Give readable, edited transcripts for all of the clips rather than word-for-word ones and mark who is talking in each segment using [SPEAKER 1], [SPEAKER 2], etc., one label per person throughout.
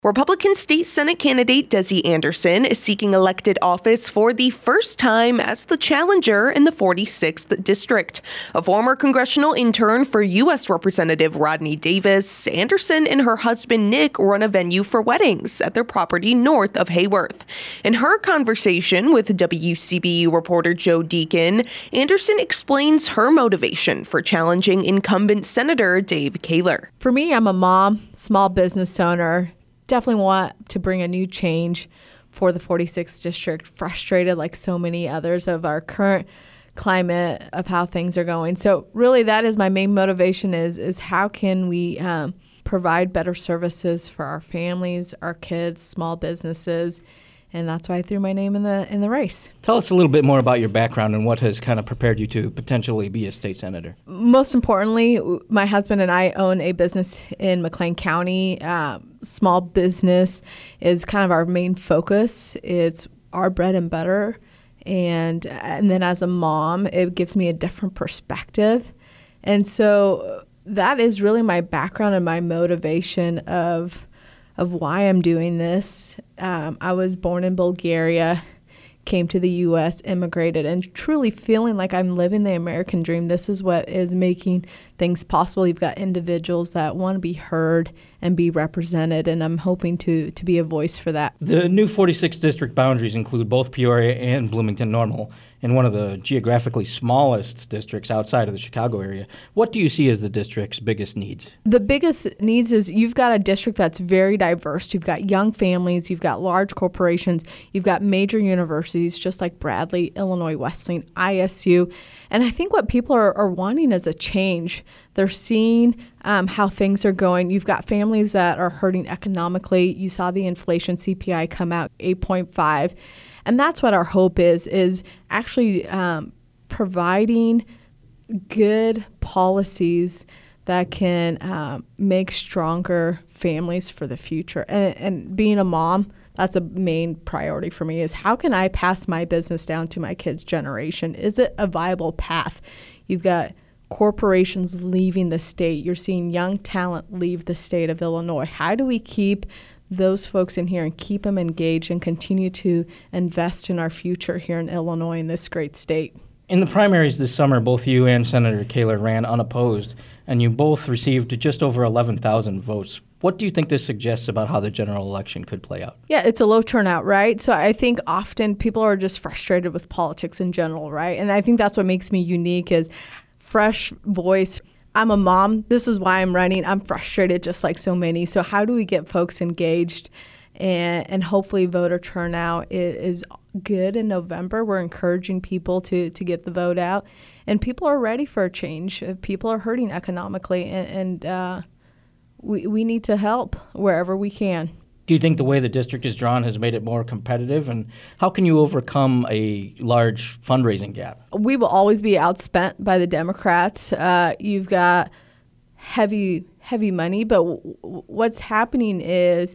[SPEAKER 1] Republican State Senate candidate Desi Anderson is seeking elected office for the first time as the challenger in the 46th District. A former congressional intern for U.S. Representative Rodney Davis, Anderson and her husband Nick run a venue for weddings at their property north of Hayworth. In her conversation with WCBU reporter Joe Deacon, Anderson explains her motivation for challenging incumbent Senator Dave Kaler.
[SPEAKER 2] For me, I'm a mom, small business owner. Definitely want to bring a new change for the 46th District, frustrated like so many others of our current climate of how things are going. So really that is my main motivation is how can we provide better services for our families, our kids, small businesses, and that's why I threw my name in the race.
[SPEAKER 3] Tell us a little bit more about your background and what has kind of prepared you to potentially be a state senator.
[SPEAKER 2] Most importantly, my husband and I own a business in McLean County. Small business is kind of our main focus. It's our bread and butter. And then as a mom, it gives me a different perspective. And so that is really my background and my motivation of why I'm doing this. I was born in Bulgaria, came to the U.S., immigrated, and truly feeling like I'm living the American dream. This is what is making things possible. You've got individuals that want to be heard and be represented, and I'm hoping to be a voice for that.
[SPEAKER 3] The new 46th District boundaries include both Peoria and Bloomington-Normal, in one of the geographically smallest districts outside of the Chicago area. What do you see as the district's biggest needs?
[SPEAKER 2] The biggest needs is you've got a district that's very diverse. You've got young families, you've got large corporations, you've got major universities just like Bradley, Illinois Wesleyan, ISU. And I think what people are wanting is a change. They're seeing how things are going. You've got families that are hurting economically. You saw the inflation CPI come out 8.5. And that's what our hope is actually providing good policies that can make stronger families for the future. And being a mom, that's a main priority for me is how can I pass my business down to my kids' generation? Is it a viable path? You've got corporations leaving the state. You're seeing young talent leave the state of Illinois. How do we keep those folks in here and keep them engaged and continue to invest in our future here in Illinois in this great state?
[SPEAKER 3] In the primaries this summer, both you and Senator Kaler ran unopposed, and you both received just over 11,000 votes. What do you think this suggests about how the general election could play out?
[SPEAKER 2] Yeah, it's a low turnout, right? So I think often people are just frustrated with politics in general, right? And I think that's what makes me unique is fresh voice. I'm a mom. This is why I'm running. I'm frustrated just like so many. So how do we get folks engaged? And hopefully voter turnout is good in November. We're encouraging people to get the vote out. And people are ready for a change. People are hurting economically. And we need to help wherever we can.
[SPEAKER 3] Do you think the way the district is drawn has made it more competitive? And how can you overcome a large fundraising gap?
[SPEAKER 2] We will always be outspent by the Democrats. You've got heavy money, but what's happening is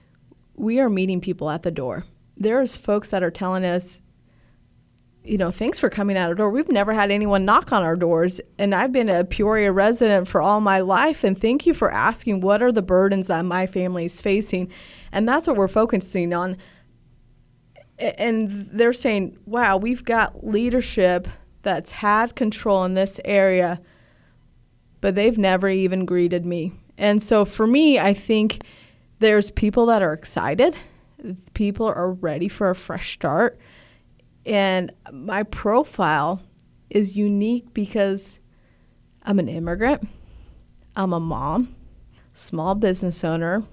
[SPEAKER 2] we are meeting people at the door. There's folks that are telling us, thanks for coming out our door. We've never had anyone knock on our doors. And I've been a Peoria resident for all my life. And thank you for asking what are the burdens that my family is facing. And that's what we're focusing on. And they're saying, wow, we've got leadership that's had control in this area, but they've never even greeted me. And so for me, I think there's people that are excited. People are ready for a fresh start. And my profile is unique because I'm an immigrant, I'm a mom, small business owner,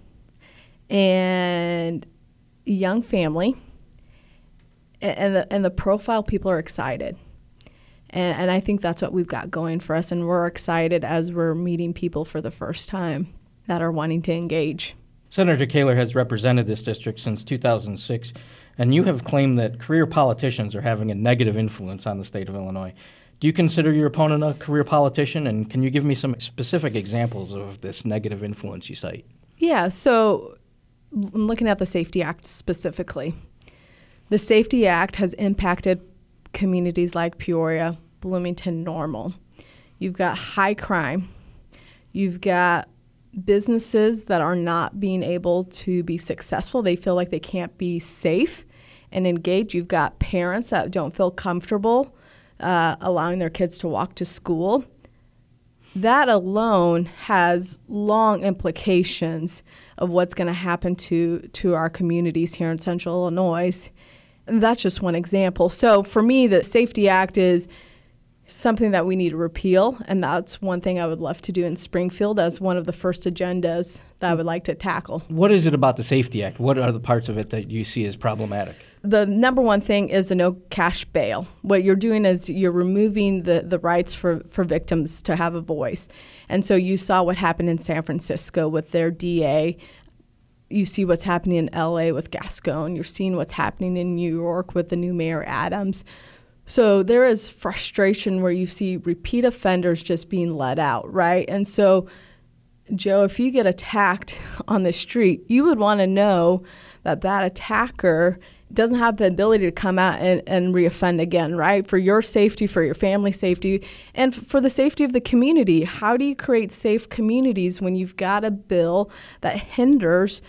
[SPEAKER 2] and a young family. And the profile, people are excited. And I think that's what we've got going for us. And we're excited as we're meeting people for the first time that are wanting to engage.
[SPEAKER 3] Senator Kaler has represented this district since 2006, and you have claimed that career politicians are having a negative influence on the state of Illinois. Do you consider your opponent a career politician, and can you give me some specific examples of this negative influence you cite?
[SPEAKER 2] Yeah, so I'm looking at the SAFETY Act specifically. The SAFETY Act has impacted communities like Peoria, Bloomington, Normal. You've got high crime. You've got businesses that are not being able to be successful. They feel like they can't be safe and engaged. You've got parents that don't feel comfortable allowing their kids to walk to school. That alone has long implications of what's going to happen to our communities here in Central Illinois. And that's just one example. So for me, the SAFE-T Act is something that we need to repeal, and that's one thing I would love to do in Springfield as one of the first agendas that I would like to tackle.
[SPEAKER 3] What is it about the SAFE-T Act? What are the parts of it that you see as problematic?
[SPEAKER 2] The number one thing is the no cash bail. What you're doing is you're removing the rights for victims to have a voice. And so you saw what happened in San Francisco with their DA. You see what's happening in LA with Gascon. You're seeing what's happening in New York with the new Mayor Adams. So there is frustration where you see repeat offenders just being let out, right? And so, Joe, if you get attacked on the street, you would want to know that attacker doesn't have the ability to come out and reoffend again, right? For your safety, for your family safety, and for the safety of the community. How do you create safe communities when you've got a bill that hinders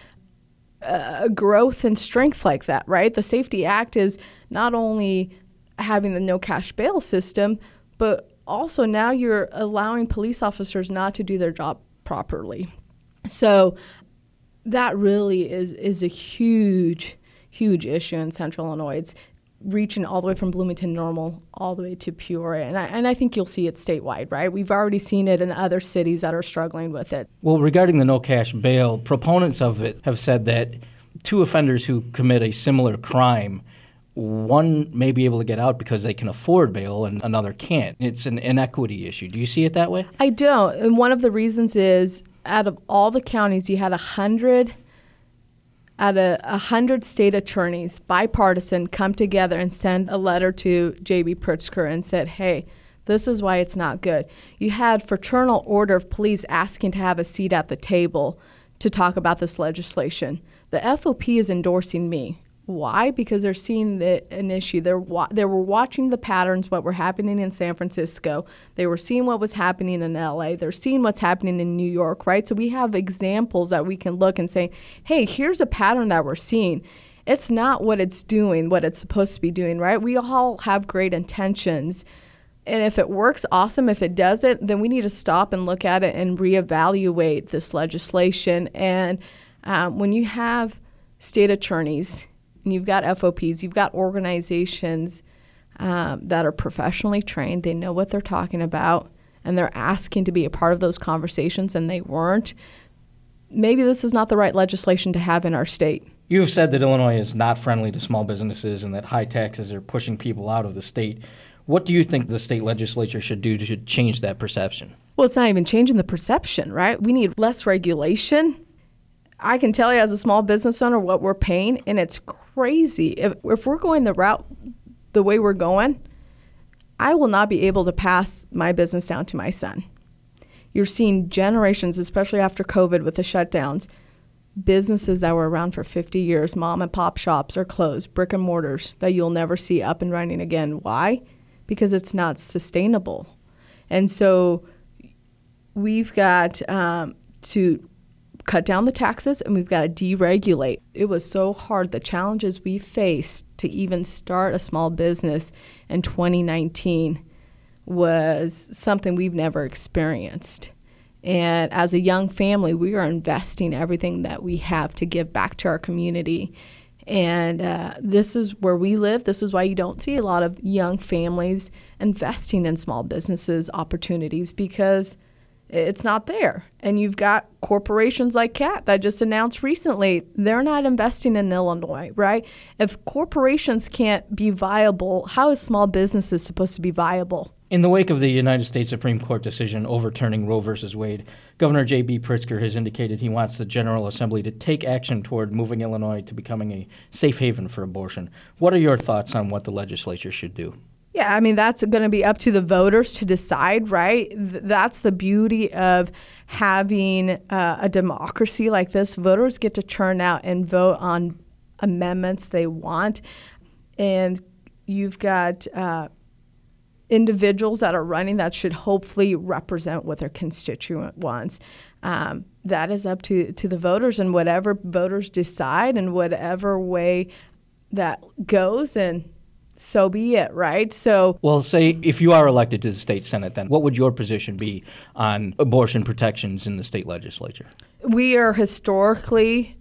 [SPEAKER 2] growth and strength like that, right? The SAFE-T Act is not only having the no cash bail system, but also now you're allowing police officers not to do their job properly. So that really is a huge issue in Central Illinois. It's reaching all the way from Bloomington Normal all the way to Peoria. And I think you'll see it statewide, right? We've already seen it in other cities that are struggling with it.
[SPEAKER 3] Well, regarding the no cash bail, proponents of it have said that two offenders who commit a similar crime, one may be able to get out because they can afford bail and another can't. It's an inequity issue. Do you see it that way?
[SPEAKER 2] I don't. And one of the reasons is out of all the counties, you had 100 state attorneys, bipartisan, come together and send a letter to J.B. Pritzker and said, hey, this is why it's not good. You had Fraternal Order of Police asking to have a seat at the table to talk about this legislation. The FOP is endorsing me. Why? Because they're seeing an issue. They were watching the patterns, what were happening in San Francisco. They were seeing what was happening in LA. They're seeing what's happening in New York, right? So we have examples that we can look and say, hey, here's a pattern that we're seeing. It's not what it's doing, what it's supposed to be doing, right? We all have great intentions. And if it works, awesome. If it doesn't, then we need to stop and look at it and reevaluate this legislation. And when you have state attorneys, and you've got FOPs, you've got organizations that are professionally trained, they know what they're talking about, and they're asking to be a part of those conversations, and they weren't, maybe this is not the right legislation to have in our state.
[SPEAKER 3] You have said that Illinois is not friendly to small businesses and that high taxes are pushing people out of the state. What do you think the state legislature should do to change that perception? Well,
[SPEAKER 2] it's not even changing the perception, right? We need less regulation. I can tell you as a small business owner what we're paying, and it's crazy. If we're going the way we're going, I will not be able to pass my business down to my son. You're seeing generations, especially after COVID with the shutdowns, businesses that were around for 50 years, mom and pop shops are closed, brick and mortars that you'll never see up and running again. Why? Because it's not sustainable. And so we've got to cut down the taxes, and we've got to deregulate. It was so hard. The challenges we faced to even start a small business in 2019 was something we've never experienced. And as a young family, we are investing everything that we have to give back to our community. And this is where we live. This is why you don't see a lot of young families investing in small businesses opportunities, because it's not there. And you've got corporations like CAT that just announced recently they're not investing in Illinois, right? If corporations can't be viable, how is small businesses supposed to be viable?
[SPEAKER 3] In the wake of the United States Supreme Court decision overturning Roe v. Wade, Governor J.B. Pritzker has indicated he wants the General Assembly to take action toward moving Illinois to becoming a safe haven for abortion. What are your thoughts on what the legislature should do?
[SPEAKER 2] Yeah, I mean, that's going to be up to the voters to decide, right? That's the beauty of having a democracy like this. Voters get to turn out and vote on amendments they want. And you've got individuals that are running that should hopefully represent what their constituent wants. that is up to the voters, and whatever voters decide and whatever way that goes, and so be it, right? So,
[SPEAKER 3] well, say if you are elected to the state Senate, then what would your position be on abortion protections in the state legislature?
[SPEAKER 2] We are historically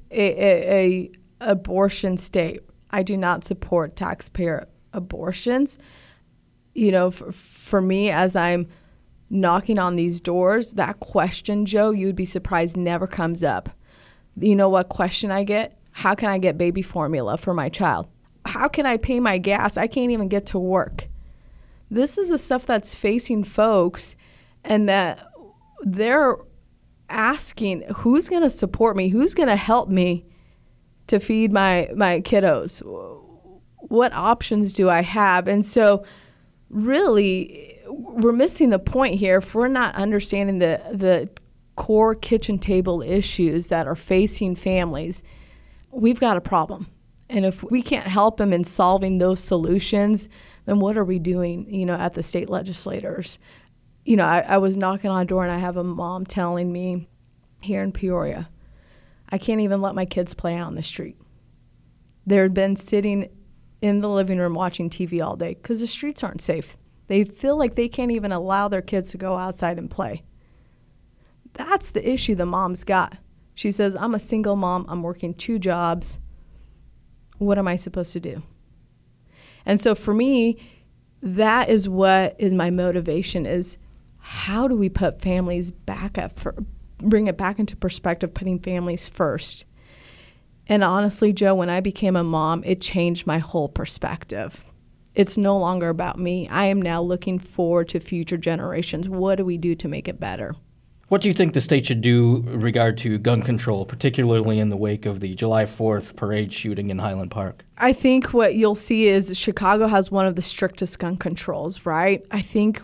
[SPEAKER 2] a abortion state. I do not support taxpayer abortions. You know, for me, as I'm knocking on these doors, that question, Joe, you'd be surprised, never comes up. You know what question I get? How can I get baby formula for my child? How can I pay my gas? I can't even get to work. This is the stuff that's facing folks, and that they're asking, who's going to support me? Who's going to help me to feed my kiddos? What options do I have? And so really, we're missing the point here if we're not understanding the core kitchen table issues that are facing families. We've got a problem. And if we can't help them in solving those solutions, then what are we doing, you know, at the state legislators? You know, I was knocking on a door, and I have a mom telling me here in Peoria, I can't even let my kids play out in the street. They've been sitting in the living room watching TV all day because the streets aren't safe. They feel like they can't even allow their kids to go outside and play. That's the issue the mom's got. She says, I'm a single mom. I'm working 2 jobs. What am I supposed to do? And so for me, that is what is my motivation, is how do we put families back up, bring it back into perspective, putting families first. And honestly, Joe, when I became a mom, it changed my whole perspective. It's no longer about me. I am now looking forward to future generations. What do we do to make it better?
[SPEAKER 3] What do you think the state should do in regard to gun control, particularly in the wake of the July 4th parade shooting in Highland Park?
[SPEAKER 2] I think what you'll see is Chicago has one of the strictest gun controls, right? I think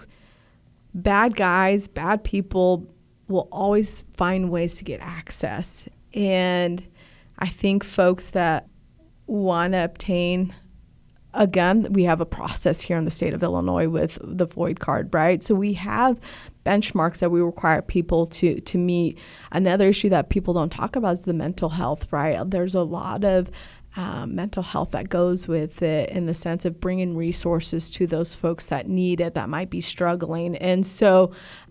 [SPEAKER 2] bad guys, bad people will always find ways to get access. And I think folks that want to obtain a gun, we have a process here in the state of Illinois with the Void card, right? So we have benchmarks that we require people to meet. Another issue that people don't talk about is the mental health, right? There's a lot of mental health that goes with it, in the sense of bringing resources to those folks that need it, that might be struggling. And so,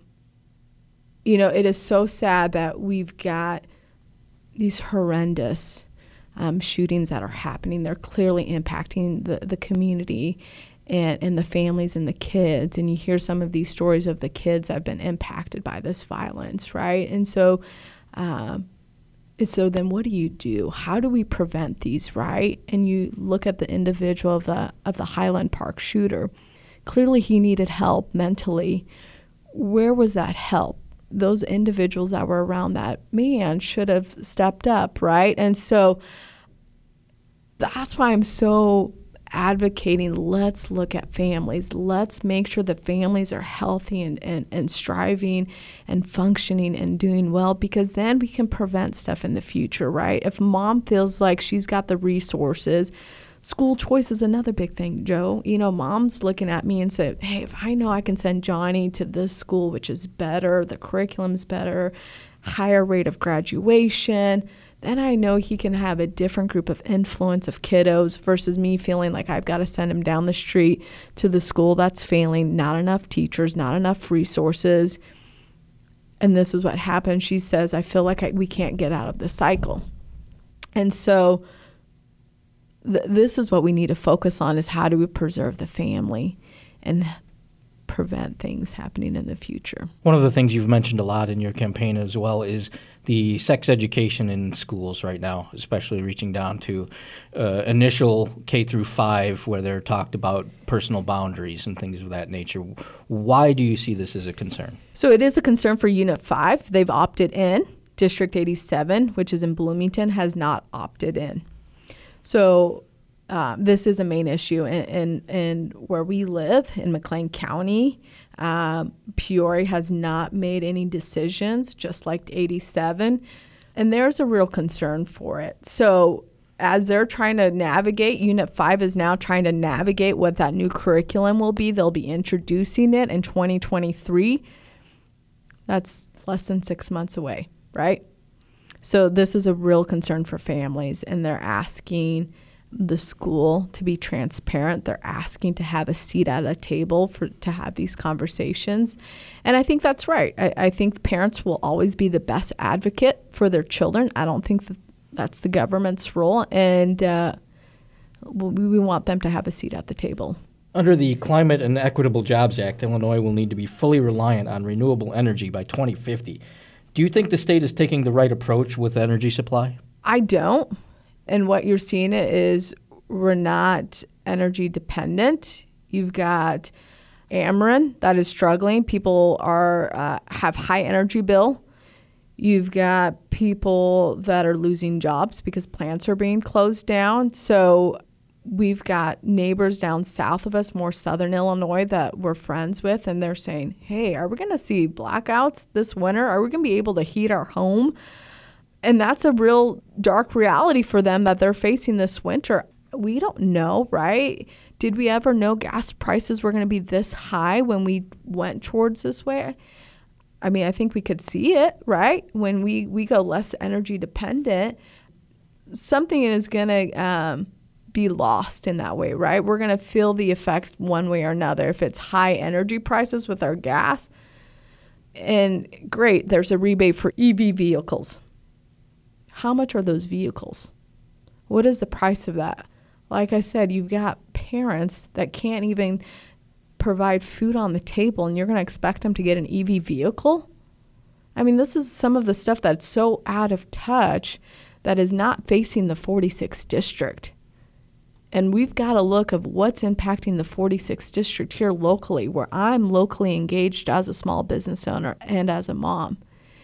[SPEAKER 2] you know, it is so sad that we've got these horrendous shootings that are happening. They're clearly impacting the community and the families and the kids. And you hear some of these stories of the kids that have been impacted by this violence, right? And so, so then what do you do? How do we prevent these, right? And you look at the individual of the Highland Park shooter. Clearly he needed help mentally. Where was that help? Those individuals that were around that man should have stepped up, right? And so that's why I'm so advocating, let's look at families. Let's make sure the families are healthy and striving and functioning and doing well, because then we can prevent stuff in the future, right? If mom feels like she's got the resources, school choice is another big thing, Joe. You know, mom's looking at me and said, hey, if I know I can send Johnny to this school, which is better, the curriculum's better, higher rate of graduation, then I know he can have a different group of influence of kiddos versus me feeling like I've got to send him down the street to the school that's failing, not enough teachers, not enough resources. And this is what happened. She says, I feel like we can't get out of this cycle. And so this is what we need to focus on, is how do we preserve the family and prevent things happening in the future.
[SPEAKER 3] One of the things you've mentioned a lot in your campaign as well is the sex education in schools right now, especially reaching down to initial K through 5, where they're talked about personal boundaries and things of that nature. Why do you see this as a concern?
[SPEAKER 2] So it is a concern for Unit 5. They've opted in. District 87, which is in Bloomington, has not opted in. So this is a main issue in where we live in McLean County. Peoria has not made any decisions, just like 87, and there's a real concern for it. So as they're trying to navigate, Unit 5 is now trying to navigate what that new curriculum will be. They'll be introducing it in 2023. That's less than 6 months away, right? So this is a real concern for families, and they're asking the school to be transparent. They're asking to have a seat at a table to have these conversations. And I think that's right. I think parents will always be the best advocate for their children. I don't think that's the government's role. And we want them to have a seat at the table.
[SPEAKER 3] Under the Climate and Equitable Jobs Act, Illinois will need to be fully reliant on renewable energy by 2050. Do you think the state is taking the right approach with energy supply?
[SPEAKER 2] I don't. And what you're seeing is we're not energy dependent. You've got Ameren that is struggling. People have high energy bill. You've got people that are losing jobs because plants are being closed down. So we've got neighbors down south of us, more southern Illinois, that we're friends with, and they're saying, hey, are we going to see blackouts this winter? Are we going to be able to heat our home? And that's a real dark reality for them that they're facing this winter. We don't know, right? Did we ever know gas prices were going to be this high when we went towards this way? I mean, I think we could see it, right? When we go less energy dependent, something is going to be lost in that way, right? We're going to feel the effects one way or another. If it's high energy prices with our gas, and great, there's a rebate for EV vehicles. How much are those vehicles? What is the price of that? Like I said, you've got parents that can't even provide food on the table, and you're going to expect them to get an EV vehicle? I mean, this is some of the stuff that's so out of touch that is not facing the 46th district. And we've got to look of what's impacting the 46th district here locally, where I'm locally engaged as a small business owner and as a mom.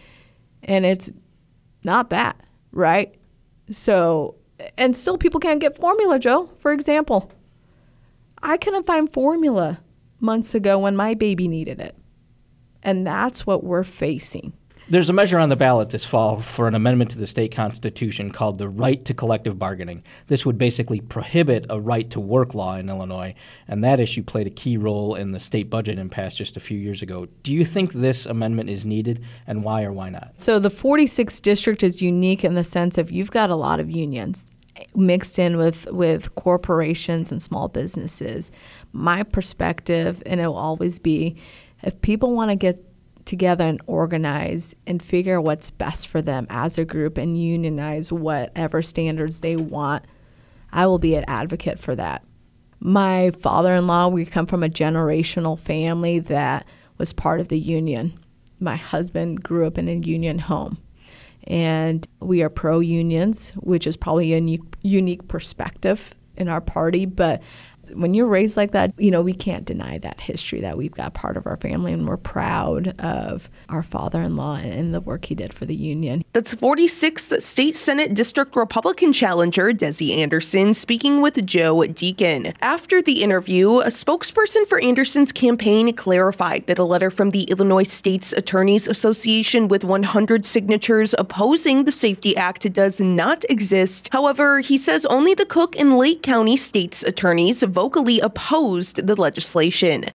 [SPEAKER 2] And it's not that. Right? So, and still people can't get formula, Joe. For example, I couldn't find formula months ago when my baby needed it. And that's what we're facing.
[SPEAKER 3] There's a measure on the ballot this fall for an amendment to the state constitution called the right to collective bargaining. This would basically prohibit a right to work law in Illinois, and that issue played a key role in the state budget impasse just a few years ago. Do you think this amendment is needed, and why or why not?
[SPEAKER 2] So the 46th district is unique in the sense of you've got a lot of unions mixed in with corporations and small businesses. My perspective, and it will always be, if people want to get together and organize and figure what's best for them as a group and unionize whatever standards they want, I will be an advocate for that. My father-in-law, we come from a generational family that was part of the union. My husband grew up in a union home, and we are pro-unions, which is probably a unique perspective in our party, but when you're raised like that, we can't deny that history that we've got part of our family, and we're proud of our father-in-law and the work he did for the union.
[SPEAKER 1] That's 46th State Senate District Republican challenger Desi Anderson speaking with Joe Deacon. After the interview, a spokesperson for Anderson's campaign clarified that a letter from the Illinois State's Attorneys Association with 100 signatures opposing the Safety Act does not exist. However, he says only the Cook and Lake County state's attorneys vocally opposed the legislation.